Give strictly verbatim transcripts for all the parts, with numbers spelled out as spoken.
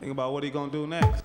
Think about what he gonna do next.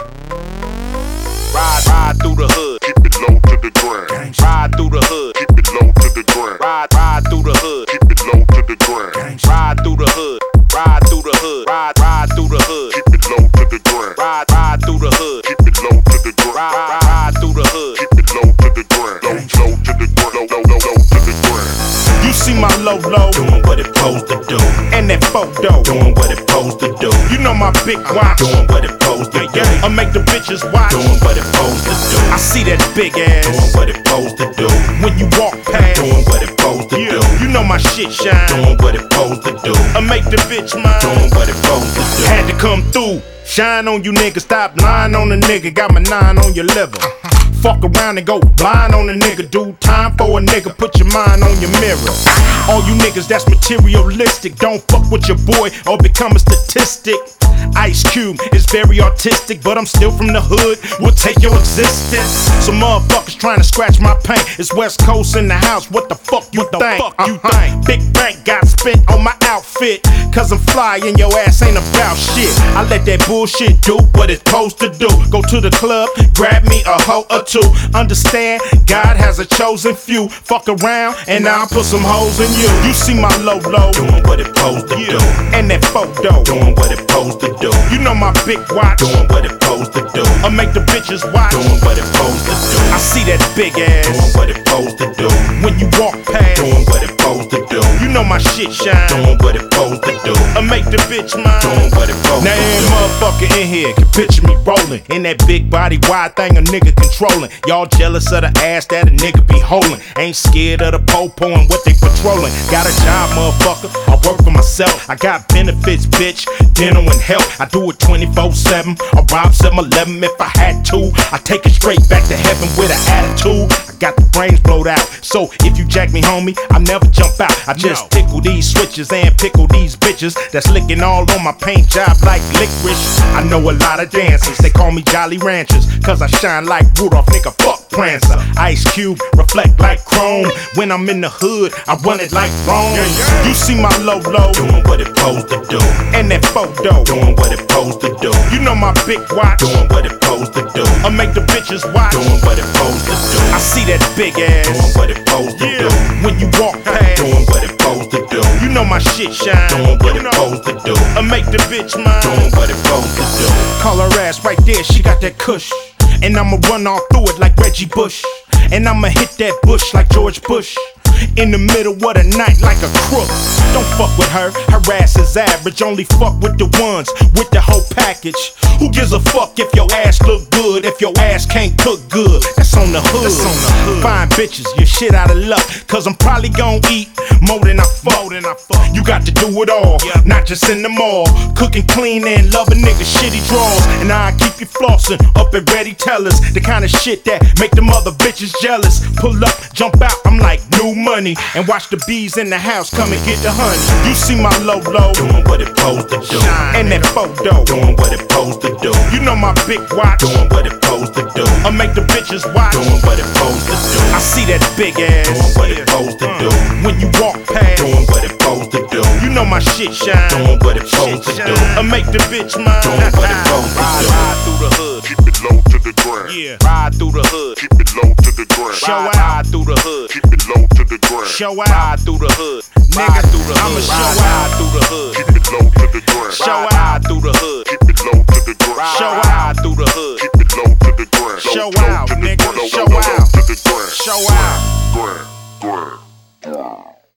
Ride, ride through the hood, keep it low to the ground. ride through the hood, Keep it low to the ground. ride, ride through the hood, Keep it low to the ground. ride through the hood, ride through the hood, ride, ride through the hood, Keep it low to the ground. ride, ride through the hood, Keep it low to the ground. ride, ride through the hood. Keep it low to the ground. Low, low to the ground. Low, low, low, low to the ground. You see my low low doing what it supposed to do, and that photo doing what it supposed to do, You know my big watch, doing what it supposed to do, I make the bitches watch. doing what it supposed to do, I see that big doing ass what it supposed to do, when you walk past. doing what it supposed to do, You know my shit shine. doing what it supposed to do, I make the bitch mine. doing what it supposed to do. Had to come through. Shine on you niggas, stop lying on the nigga. Got my nine on your liver. Fuck around and go blind on a nigga, dude. Time for a nigga, put your mind on your mirror. All you niggas that's materialistic, don't fuck with your boy or become a statistic. Ice Cube is very artistic, but I'm still from the hood. We'll take your existence. Some motherfuckers trying to scratch my paint. It's West Coast in the house. What the fuck you What the think? fuck you Uh-huh. think? Big bank got spent on my outfit, cause I'm fly and your ass ain't about shit. I let that bullshit do what it's supposed to do. Go to the club, grab me a hoe or two. Understand, God has a chosen few. Fuck around and I'll put some hoes in you. You see my low low, Doing what it supposed to do, and that photo. doing what it supposed to do, You know my big watch, doing what it supposed to do, I make the bitches watch. doing what it supposed to do, I see that big doing ass what it supposed to do, when you walk past. doing what it supposed to do, You know my shit shine. doing what it supposed to do, I make the bitch mine. doing what it supposed Now to every do. motherfucker in here can picture me rolling in that big body wide thing a nigga controlling. Y'all jealous of the ass that a nigga be holding. Ain't scared of the po-po and what they patrolling. Got a job, motherfucker. I work for myself. I got benefits, bitch. Dental and health. I do it twenty-four seven. I rob seven eleven if I had to. I take it straight back to heaven with an attitude. I got the brains blowed out. So if you jack me, homie, I never jump out. I just No. tickle these switches and pickle these bitches that's licking all on my paint job like licorice. I know a lot of dancers, they call me Jolly Ranchers, cause I shine like Rudolph, nigga, fuck Prancer. Ice Cube, reflect like chrome. When I'm in the hood, I run it like Rome. You see my low low, Doing what it supposed to do, and that photo. doing what it supposed to do, You know my big watch, doing what it supposed to do, I make the bitches watch. doing what it supposed to do, I see that big doing ass what it supposed to do, when you walk past. doing what it supposed to do, You know my shit shine. doing what You it know, supposed to do, I make the bitch mine. doing what it supposed to do. Call her ass right there, she got that kush. And I'ma run all through it like Reggie Bush. And I'ma hit that bush like George Bush. In the middle of the night like a crook. Don't fuck with her, her ass is average. Only fuck with the ones with the whole package. Who gives a fuck if your ass look good, if your ass can't cook good? That's on the hood. That's on the hood. Fine bitches, you're shit out of luck. Cause I'm probably gon' eat more than I fuck. More than I fuck. You got to do it all, not just in the mall. Cooking clean and love a nigga shitty draws. And I keep you flossing up at Ready Tellers. The kind of shit that make them other bitches jealous. Pull up, jump out, I'm like new money. And watch the bees in the house come and get the honey. You see my low low, Doing what it supposed to do, and that photo. doing what it supposed to do, You know my big watch, doing what it supposed to do, I make the bitches watch. doing what it supposed to do, I see that big doing ass what it supposed to do, when you walk past. doing what it supposed to do, You know my shit shine. doing what it supposed to do, I make the bitch mine. doing what it supposed to Ride, do. ride through the hood, Keep it low to the ground. Yeah, ride through the hood, Keep it low to the ground. Show ride, out. ride through the hood, Keep it low to the ground. show out. ride through the hood, Nigga, ride through the I'ma hood, show ride, out. ride through the hood, Keep it low to the ground. Show ride, out. ride through the hood, Keep it low to the ground. ride, Show ride out. through the hood. Keep it low to the ground. Show Low, low out, to the nigga. ground. Low, Show low, low out. to the ground. Show out. Ground, ground.